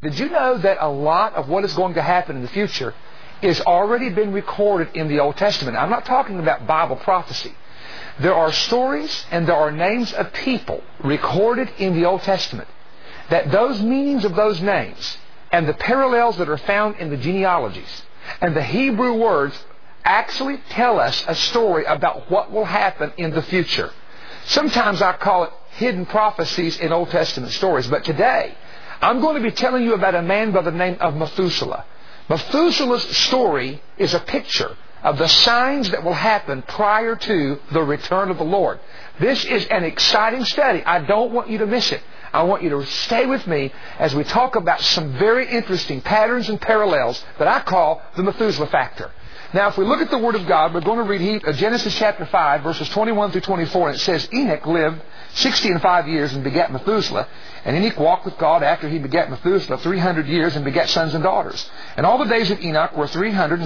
Did you know that a lot of what is going to happen in the future is already been recorded in the Old Testament? I'm not talking about Bible prophecy. There are stories and there are names of people recorded in the Old Testament that those meanings of those names and the parallels that are found in the genealogies and the Hebrew words actually tell us a story about what will happen in the future. Sometimes I call it hidden prophecies in Old Testament stories. But today, I'm going to be telling you about a man by the name of Methuselah. Methuselah's story is a picture of the signs that will happen prior to the return of the Lord. This is an exciting study. I don't want you to miss it. I want you to stay with me as we talk about some very interesting patterns and parallels that I call the Methuselah factor. Now, if we look at the Word of God, we're going to read Genesis chapter 5, verses 21 through 24, and it says, Enoch lived 65 years and begat Methuselah. And Enoch walked with God after he begat Methuselah 300 years and begat sons and daughters. And all the days of Enoch were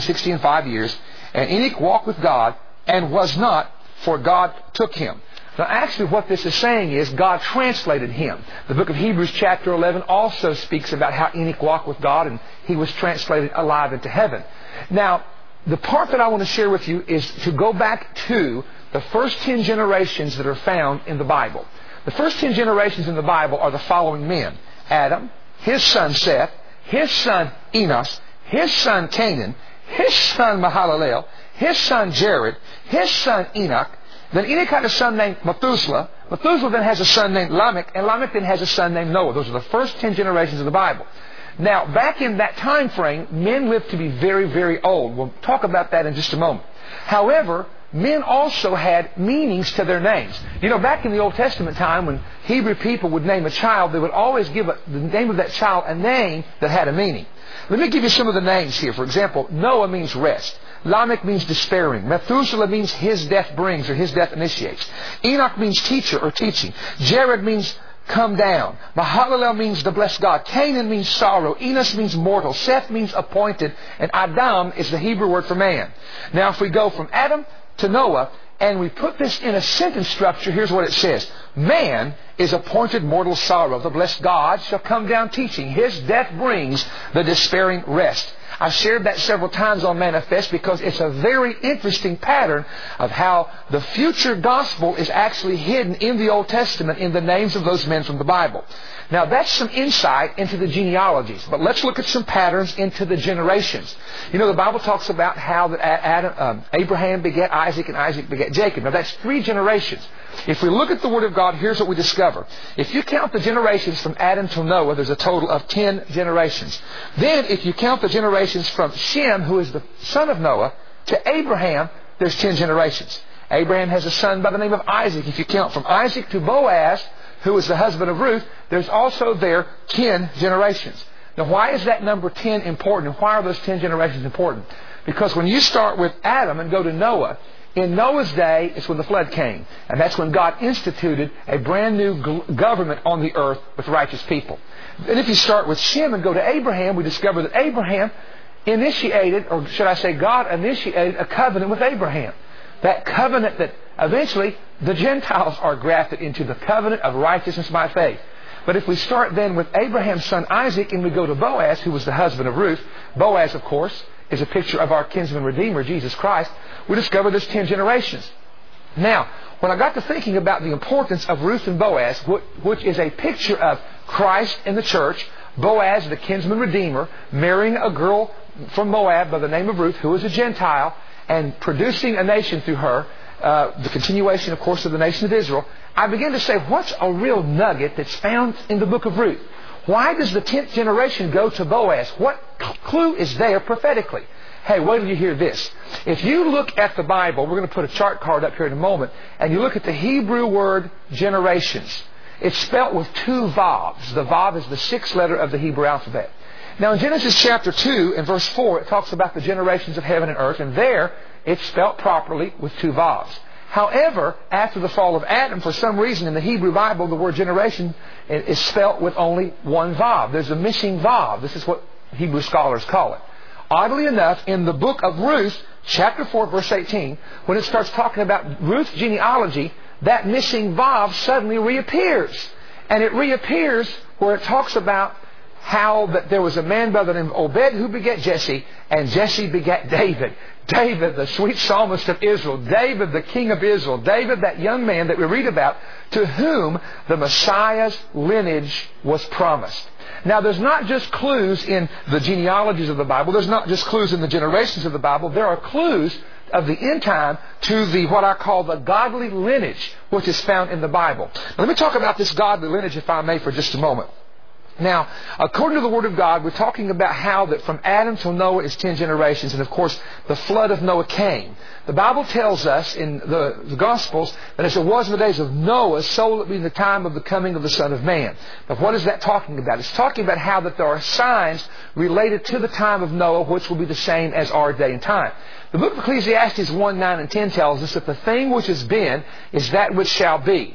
365 years. And Enoch walked with God and was not, for God took him. Now, actually, what this is saying is God translated him. The book of Hebrews chapter 11 also speaks about how Enoch walked with God and he was translated alive into heaven. Now, the part that I want to share with you is to go back to the first 10 generations that are found in the Bible. The first 10 generations in the Bible are the following men: Adam, his son Seth, his son Enos, his son Canaan, his son Mahalalel, his son Jared, his son Enoch. Then Enoch had a son named Methuselah. Methuselah then has a son named Lamech, and Lamech then has a son named Noah. Those are the first 10 generations of the Bible. Now, back in that time frame, men lived to be very, very old. We'll talk about that in just a moment. However, men also had meanings to their names. You know, back in the Old Testament time, when Hebrew people would name a child, they would always give the name of that child a name that had a meaning. Let me give you some of the names here. For example, Noah means rest. Lamech means despairing. Methuselah means his death brings or his death initiates. Enoch means teacher or teaching. Jared means come down. Mahalalel means the blessed God. Canaan means sorrow. Enos means mortal. Seth means appointed. And Adam is the Hebrew word for man. Now, if we go from Adam to Noah and we put this in a sentence structure, here's what it says. Man is appointed mortal sorrow. The blessed God shall come down teaching. His death brings the despairing rest. I've shared that several times on Manifest because it's a very interesting pattern of how the future gospel is actually hidden in the Old Testament in the names of those men from the Bible. Now, that's some insight into the genealogies, but let's look at some patterns into the generations. You know, the Bible talks about how that Abraham begat Isaac and Isaac begat Jacob. Now, that's 3 generations. If we look at the Word of God, here's what we discover. If you count the generations from Adam to Noah, there's a total of 10 generations. Then, if you count the generations from Shem, who is the son of Noah, to Abraham, there's 10 generations. Abraham has a son by the name of Isaac. If you count from Isaac to Boaz, who is the husband of Ruth, there's also there 10 generations. Now, why is that number 10 important? And why are those 10 generations important? Because when you start with Adam and go to Noah, in Noah's day, it's when the flood came. And that's when God instituted a brand new government on the earth with righteous people. And if you start with Shem and go to Abraham, we discover that Abraham initiated, or should I say God initiated a covenant with Abraham. That covenant that eventually the Gentiles are grafted into, the covenant of righteousness by faith. But if we start then with Abraham's son Isaac and we go to Boaz, who was the husband of Ruth, Boaz, of course, is a picture of our kinsman redeemer, Jesus Christ, we discover there's 10 generations. Now, when I got to thinking about the importance of Ruth and Boaz, which is a picture of Christ in the church, Boaz, the kinsman redeemer, marrying a girl from Moab by the name of Ruth, who is a Gentile, and producing a nation through her, the continuation, of course, of the nation of Israel, I began to say, what's a real nugget that's found in the book of Ruth? Why does the 10th generation go to Boaz? What clue is there prophetically? Hey, wait till you hear this. If you look at the Bible, we're going to put a chart card up here in a moment, and you look at the Hebrew word generations, it's spelt with 2 vavs. The vav is the 6th letter of the Hebrew alphabet. Now, in Genesis chapter 2 and verse 4, it talks about the generations of heaven and earth, and there it's spelt properly with 2 vavs. However, after the fall of Adam, for some reason in the Hebrew Bible, the word generation is spelt with only 1 vav. There's a missing vav. This is what Hebrew scholars call it. Oddly enough, in the book of Ruth, chapter 4, verse 18, when it starts talking about Ruth's genealogy, that missing vav suddenly reappears. And it reappears where it talks about how that there was a man by the name of Obed who begat Jesse, and Jesse begat David. David, the sweet psalmist of Israel. David, the king of Israel. David, that young man that we read about, to whom the Messiah's lineage was promised. Now, there's not just clues in the genealogies of the Bible. There's not just clues in the generations of the Bible. There are clues of the end time to the what I call the godly lineage, which is found in the Bible. Now, let me talk about this godly lineage, if I may, for just a moment. Now, according to the Word of God, we're talking about how that from Adam till Noah is 10 generations, and of course, the flood of Noah came. The Bible tells us in the Gospels that as it was in the days of Noah, so will it be in the time of the coming of the Son of Man. But what is that talking about? It's talking about how that there are signs related to the time of Noah, which will be the same as our day and time. The book of Ecclesiastes 1, 9, and 10 tells us that the thing which has been is that which shall be.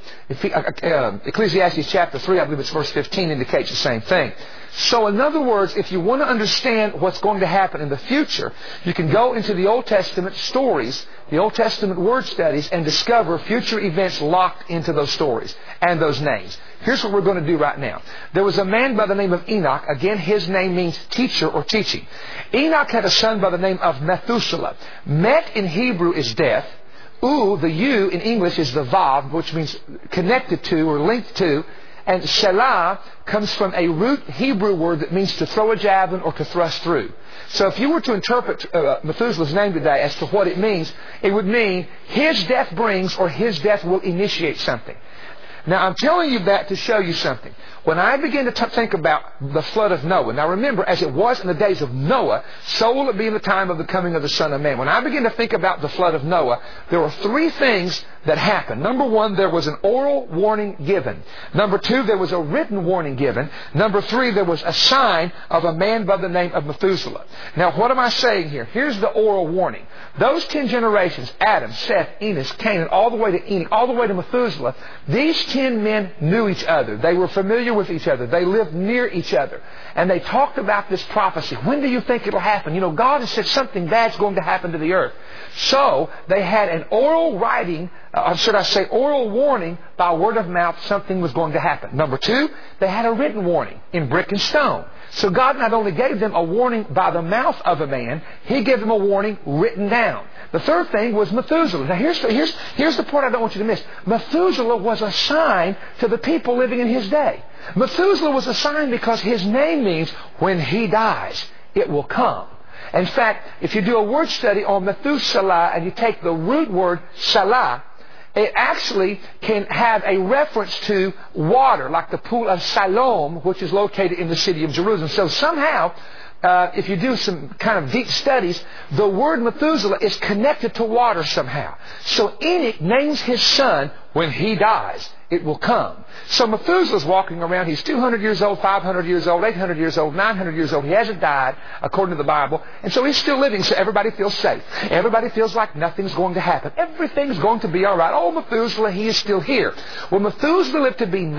Ecclesiastes chapter 3, I believe it's verse 15, indicates the same thing. So in other words, if you want to understand what's going to happen in the future, you can go into the Old Testament stories, the Old Testament word studies, and discover future events locked into those stories and those names. Here's what we're going to do right now. There was a man by the name of Enoch. Again, his name means teacher or teaching. Enoch had a son by the name of Methuselah. Met in Hebrew is death. The U in English is the Vav, which means connected to or linked to. And Shelah comes from a root Hebrew word that means to throw a javelin or to thrust through. So if you were to interpret Methuselah's name today as to what it means, it would mean his death brings or his death will initiate something. Now, I'm telling you that to show you something. When I begin to think about the flood of Noah, now remember, as it was in the days of Noah, so will it be in the time of the coming of the Son of Man. When I begin to think about the flood of Noah, there were three things that happened. Number one, there was an oral warning given. Number two, there was a written warning given. Number three, there was a sign of a man by the name of Methuselah. Now, what am I saying here? Here's the oral warning. Those 10 generations, Adam, Seth, Enos, Canaan, all the way to Enoch, all the way to Methuselah, these 10 men knew each other. They were familiar with each other. They lived near each other. And they talked about this prophecy. When do you think it'll happen? You know, God has said something bad's going to happen to the earth. So they had an oral writing, or should I say oral warning by word of mouth, something was going to happen. Number two, they had a written warning in brick and stone. So God not only gave them a warning by the mouth of a man, He gave them a warning written down. The third thing was Methuselah. Now here's the part I don't want you to miss. Methuselah was a sign to the people living in his day. Methuselah was a sign because his name means when he dies, it will come. In fact, if you do a word study on Methuselah and you take the root word salah, it actually can have a reference to water, like the pool of Siloam, which is located in the city of Jerusalem. So somehow, if you do some kind of deep studies, the word Methuselah is connected to water somehow. So Enoch names his son when he dies. It will come. So Methuselah's walking around. He's 200 years old, 500 years old, 800 years old, 900 years old. He hasn't died, according to the Bible. And so he's still living, so everybody feels safe. Everybody feels like nothing's going to happen. Everything's going to be all right. Oh, Methuselah, he is still here. Well, Methuselah lived to be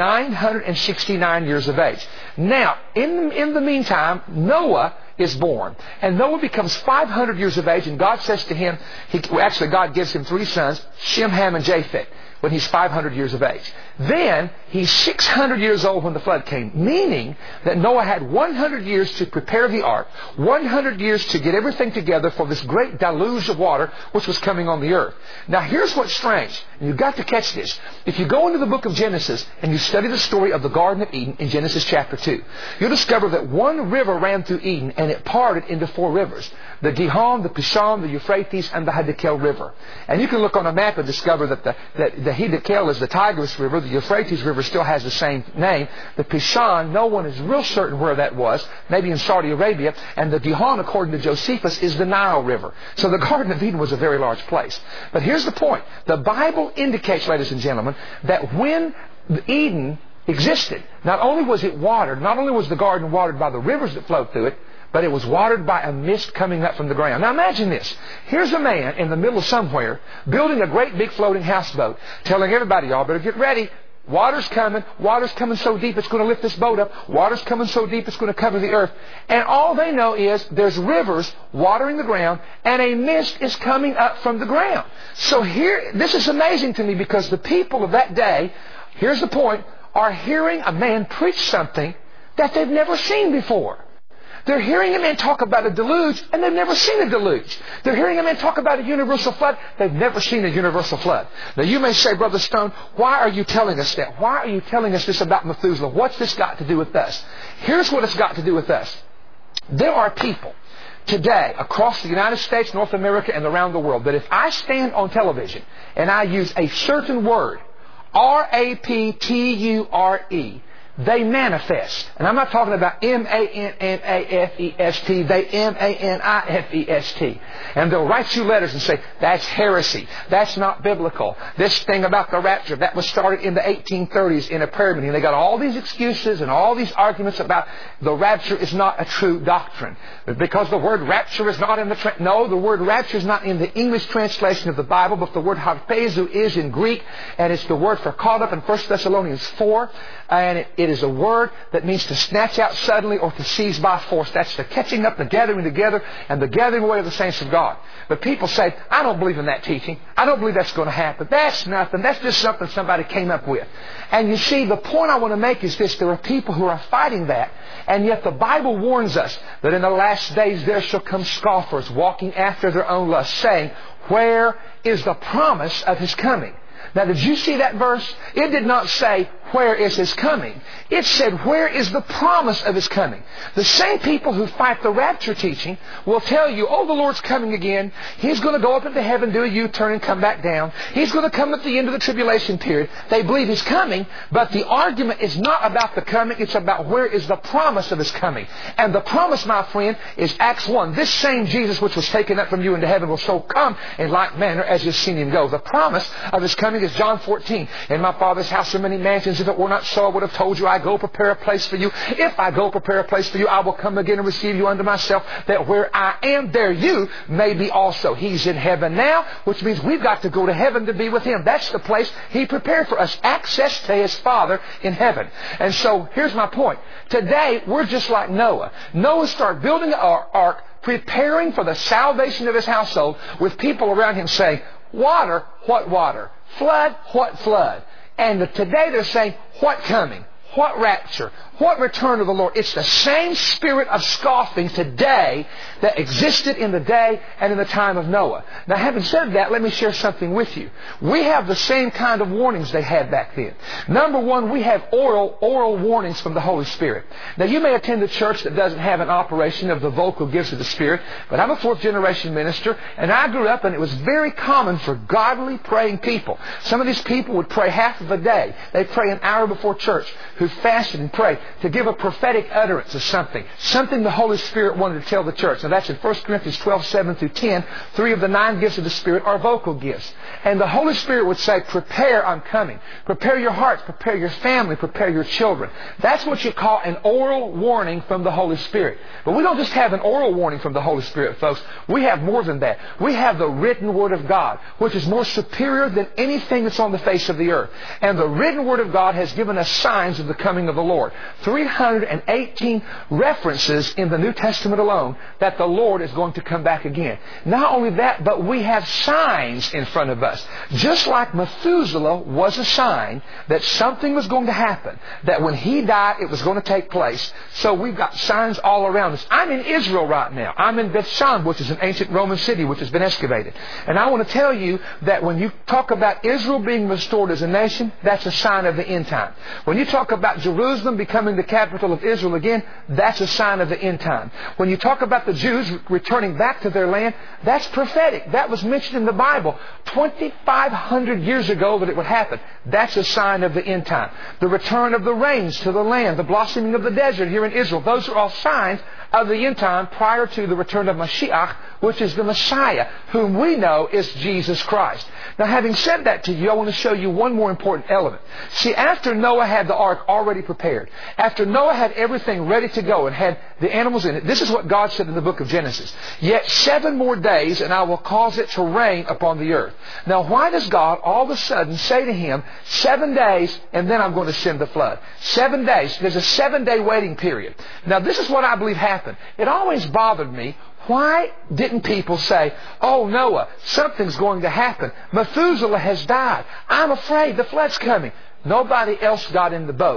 969 years of age. Now, in the meantime, Noah is born. And Noah becomes 500 years of age, and God says to him, God gives him 3 sons, Shem, Ham, and Japheth, when he's 500 years of age. Then, he's 600 years old when the flood came, meaning that Noah had 100 years to prepare the ark, 100 years to get everything together for this great deluge of water which was coming on the earth. Now, here's what's strange, and you've got to catch this. If you go into the book of Genesis and you study the story of the Garden of Eden in Genesis chapter 2, you'll discover that one river ran through Eden and it parted into 4 rivers. The Gihon, the Pishon, the Euphrates, and the Hiddekel River. And you can look on a map and discover that the Hiddekel is the Tigris River. The Euphrates River still has the same name. The Pishon, no one is real certain where that was, maybe in Saudi Arabia. And the Gihon, according to Josephus, is the Nile River. So the Garden of Eden was a very large place. But here's the point. The Bible indicates, ladies and gentlemen, that when Eden existed, not only was it watered, not only was the garden watered by the rivers that flowed through it, but it was watered by a mist coming up from the ground. Now imagine this. Here's a man in the middle of somewhere building a great big floating houseboat, telling everybody, y'all better get ready. Water's coming so deep it's going to lift this boat up. Water's coming so deep it's going to cover the earth. And all they know is there's rivers watering the ground and a mist is coming up from the ground. So here, this is amazing to me because the people of that day, here's the point, are hearing a man preach something that they've never seen before. They're hearing a man talk about a deluge, and they've never seen a deluge. They're hearing a man talk about a universal flood. They've never seen a universal flood. Now you may say, Brother Stone, why are you telling us that? Why are you telling us this about Methuselah? What's this got to do with us? Here's what it's got to do with us. There are people today across the United States, North America, and around the world that if I stand on television and I use a certain word, R-A-P-T-U-R-E, they manifest. And I'm not talking about M-A-N-N-A-F-E-S-T. They M-A-N-I-F-E-S-T. And they'll write you letters and say, that's heresy. That's not biblical. This thing about the rapture, that was started in the 1830s in a prayer meeting. They got all these excuses and all these arguments about the rapture is not a true doctrine. Because the word rapture is not in the... No, the word rapture is not in the English translation of the Bible, but the word harpazo is in Greek, and it's the word for caught up in 1 Thessalonians 4. And it is a word that means to snatch out suddenly or to seize by force. That's the catching up, the gathering together, and the gathering away of the saints of God. But people say, I don't believe in that teaching. I don't believe that's going to happen. That's nothing. That's just something somebody came up with. And you see, the point I want to make is this. There are people who are fighting that, and yet the Bible warns us that in the last days there shall come scoffers walking after their own lust, saying, where is the promise of His coming? Now, did you see that verse? It did not say, where is His coming? It said, where is the promise of His coming? The same people who fight the rapture teaching will tell you, oh, the Lord's coming again. He's going to go up into heaven, do a U-turn, and come back down. He's going to come at the end of the tribulation period. They believe He's coming, but the argument is not about the coming. It's about where is the promise of His coming. And the promise, my friend, is Acts 1. This same Jesus which was taken up from you into heaven will so come in like manner as you've seen Him go. The promise of His coming is John 14. In my Father's house are many mansions. If it were not so, I would have told you, I go prepare a place for you. If I go prepare a place for you, I will come again and receive you unto myself, that where I am, there you may be also. He's in heaven now, which means we've got to go to heaven to be with Him. That's the place He prepared for us. Access to His Father in heaven. And so, here's my point. Today, we're just like Noah. Noah started building an ark, preparing for the salvation of his household, with people around him saying, water, what water? Flood, what flood? And today they're saying, what coming? What rapture? What return of the Lord? It's the same spirit of scoffing today that existed in the day and in the time of Noah. Now, having said that, let me share something with you. We have the same kind of warnings they had back then. Number one, we have oral warnings from the Holy Spirit. Now, you may attend a church that doesn't have an operation of the vocal gifts of the Spirit, but I'm a fourth-generation minister, and I grew up, and it was very common for godly praying people. Some of these people would pray half of a day. They'd pray an hour before church, who fasted and prayed to give a prophetic utterance of something the Holy Spirit wanted to tell the church. Now that's in 1 Corinthians 12:7-10. 3 of the 9 gifts of the Spirit are vocal gifts. And the Holy Spirit would say, prepare, I'm coming. Prepare your hearts, prepare your family, prepare your children. That's what you call an oral warning from the Holy Spirit. But we don't just have an oral warning from the Holy Spirit, folks. We have more than that. We have the written Word of God, which is more superior than anything that's on the face of the earth. And the written Word of God has given us signs of the coming of the Lord. 318 references in the New Testament alone that the Lord is going to come back again. Not only that, but we have signs in front of us. Just like Methuselah was a sign that something was going to happen, that when he died, it was going to take place. So we've got signs all around us. I'm in Israel right now. I'm in Bethshan, which is an ancient Roman city which has been excavated. And I want to tell you that when you talk about Israel being restored as a nation, that's a sign of the end time. When you talk about Jerusalem becoming the capital of Israel again, that's a sign of the end time. When you talk about the Jews returning back to their land, that's prophetic. That was mentioned in the Bible 2,500 years ago that it would happen. That's a sign of the end time. The return of the rains to the land, the blossoming of the desert here in Israel, those are all signs of the end time prior to the return of Mashiach, which is the Messiah, whom we know is Jesus Christ. Now, having said that to you, I want to show you one more important element. See, after Noah had the ark already prepared, after Noah had everything ready to go and had the animals in it, this is what God said in the book of Genesis. Yet 7 more days and I will cause it to rain upon the earth. Now, why does God all of a sudden say to him, 7 days and then I'm going to send the flood? 7 days. There's a 7-day waiting period. Now, this is what I believe happened. It always bothered me. Why didn't people say, oh, Noah, something's going to happen. Methuselah has died. I'm afraid the flood's coming. Nobody else got in the boat.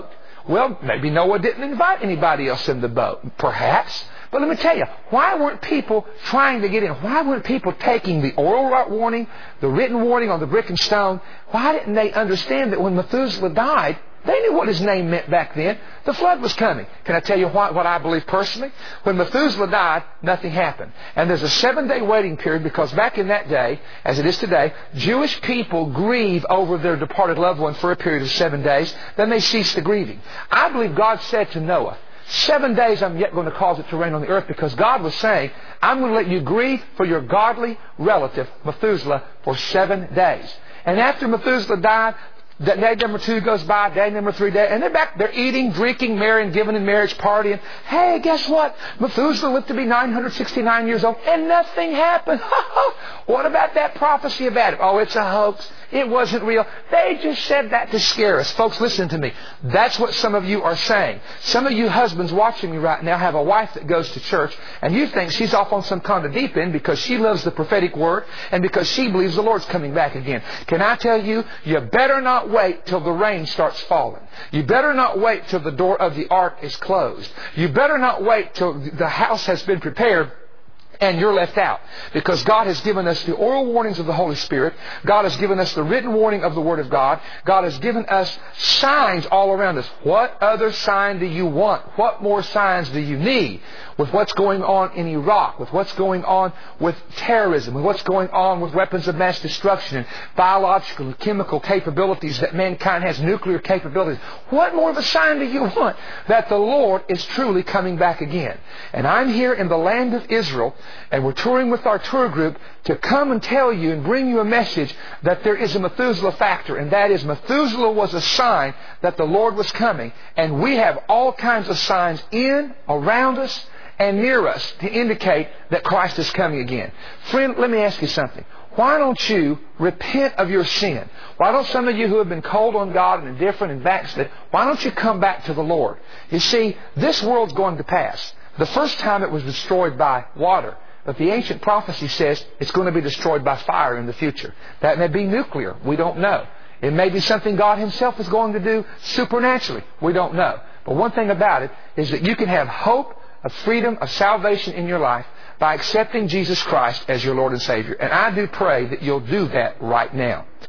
Well, maybe Noah didn't invite anybody else in the boat. Perhaps. But let me tell you, why weren't people trying to get in? Why weren't people taking the oral warning, the written warning on the brick and stone? Why didn't they understand that when Methuselah died, they knew what his name meant back then? The flood was coming. Can I tell you what I believe personally? When Methuselah died, nothing happened. And there's a 7-day waiting period because back in that day, as it is today, Jewish people grieve over their departed loved one for a period of 7 days. Then they cease the grieving. I believe God said to Noah, 7 days I'm yet going to cause it to rain on the earth, because God was saying, I'm going to let you grieve for your godly relative, Methuselah, for 7 days. And after Methuselah died, day number 2 goes by, day number 3, and they're back. They're eating, drinking, marrying, giving in marriage, partying. Hey, guess what? Methuselah lived to be 969 years old, and nothing happened. What about that prophecy about it? Oh, it's a hoax. It wasn't real. They just said that to scare us. Folks, listen to me. That's what some of you are saying. Some of you husbands watching me right now have a wife that goes to church, and you think she's off on some kind of deep end because she loves the prophetic word and because she believes the Lord's coming back again. Can I tell you, you better not wait till the rain starts falling. You better not wait till the door of the ark is closed. You better not wait till the house has been prepared and you're left out. Because God has given us the oral warnings of the Holy Spirit. God has given us the written warning of the Word of God. God has given us signs all around us. What other sign do you want? What more signs do you need? With what's going on in Iraq, with what's going on with terrorism, with what's going on with weapons of mass destruction and biological and chemical capabilities that mankind has, nuclear capabilities. What more of a sign do you want that the Lord is truly coming back again? And I'm here in the land of Israel, and we're touring with our tour group to come and tell you and bring you a message that there is a Methuselah factor, and that is Methuselah was a sign that the Lord was coming, and we have all kinds of signs in, around us, and near us to indicate that Christ is coming again. Friend, let me ask you something. Why don't you repent of your sin? Why don't some of you who have been cold on God and indifferent and backslid, why don't you come back to the Lord? You see, this world's going to pass. The first time it was destroyed by water, but the ancient prophecy says it's going to be destroyed by fire in the future. That may be nuclear. We don't know. It may be something God Himself is going to do supernaturally. We don't know. But one thing about it is that you can have hope of freedom, of salvation in your life by accepting Jesus Christ as your Lord and Savior. And I do pray that you'll do that right now.